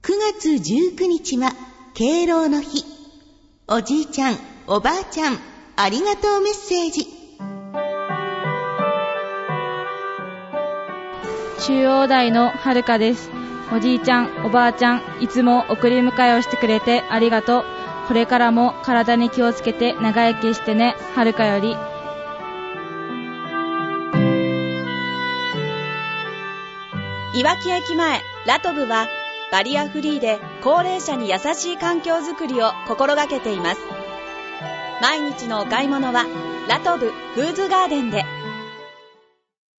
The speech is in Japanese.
月19日は敬老の日。おじいちゃん、おばあちゃん、ありがとうメッセージ。 中央大のはるかです。おじいちゃん、おばあちゃん、いつも送り迎えをしてくれてありがとう。これからも体に気をつけて長生きしてね。はるかより。 いわき駅前ラトブはバリアフリーで高齢者に優しい環境づくりを心がけています。毎日のお買い物はラトブフーズガーデンで。